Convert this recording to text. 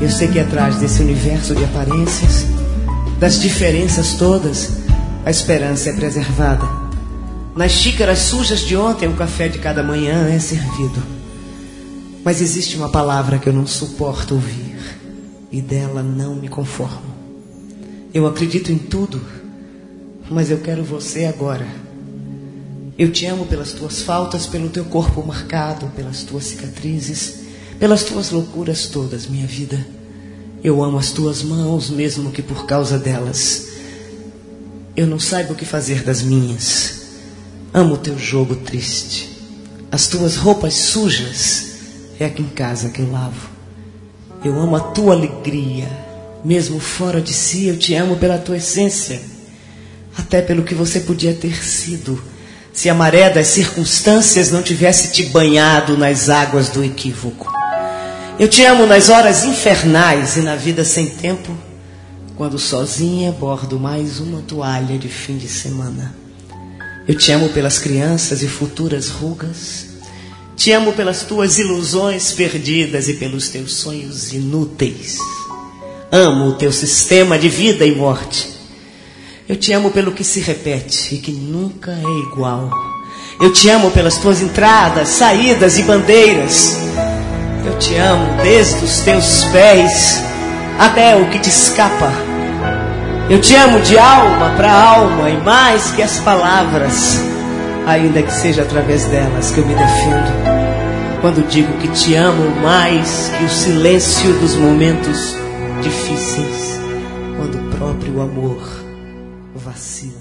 Eu sei que atrás desse universo de aparências, das diferenças todas, a esperança é preservada. Nas xícaras sujas de ontem, o café de cada manhã é servido. Mas existe uma palavra que eu não suporto ouvir, e dela não me conformo. Eu acredito em tudo, mas eu quero você agora. Eu te amo pelas tuas faltas, pelo teu corpo marcado, pelas tuas cicatrizes, pelas tuas loucuras todas, minha vida. Eu amo as tuas mãos, mesmo que por causa delas eu não saiba o que fazer das minhas. Amo o teu jogo triste, as tuas roupas sujas, é aqui em casa que eu lavo. Eu amo a tua alegria, mesmo fora de si. Eu te amo pela tua essência, até pelo que você podia ter sido, se a maré das circunstâncias não tivesse te banhado nas águas do equívoco. Eu te amo nas horas infernais e na vida sem tempo, quando sozinha bordo mais uma toalha de fim de semana. Eu te amo pelas crianças e futuras rugas. Te amo pelas tuas ilusões perdidas e pelos teus sonhos inúteis. Amo o teu sistema de vida e morte. Eu te amo pelo que se repete e que nunca é igual. Eu te amo pelas tuas entradas, saídas e bandeiras. Eu te amo desde os teus pés até o que te escapa. Eu te amo de alma para alma e mais que as palavras, ainda que seja através delas que eu me defendo. Quando digo que te amo mais que o silêncio dos momentos difíceis, quando o próprio amor vacila.